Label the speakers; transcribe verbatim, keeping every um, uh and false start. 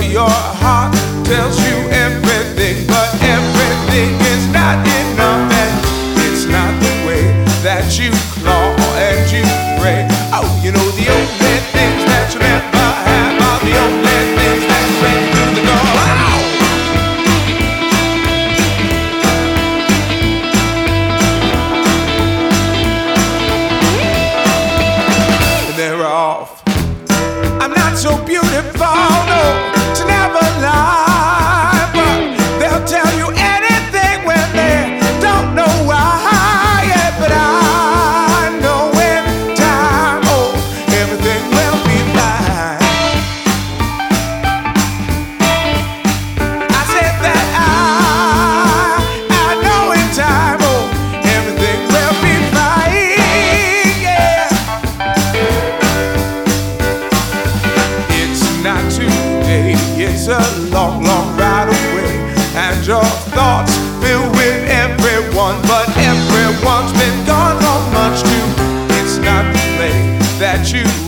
Speaker 1: your heart tells you everything, but everything is not enough, and it's not the way that you claw and you pray. Oh, you know the only things that you never have are the only things that bring through the door. Ow! And they're off. I'm not so beautiful, no, to never lie, but they'll tell you anything when they don't know why. Yeah, but I know in time, oh, everything will be fine. I said that I, I know in time, oh, everything will be fine. Yeah. It's not today, it's a long, long ride away, and your thoughts fill with everyone, but everyone's been gone for much too. It's not the play that you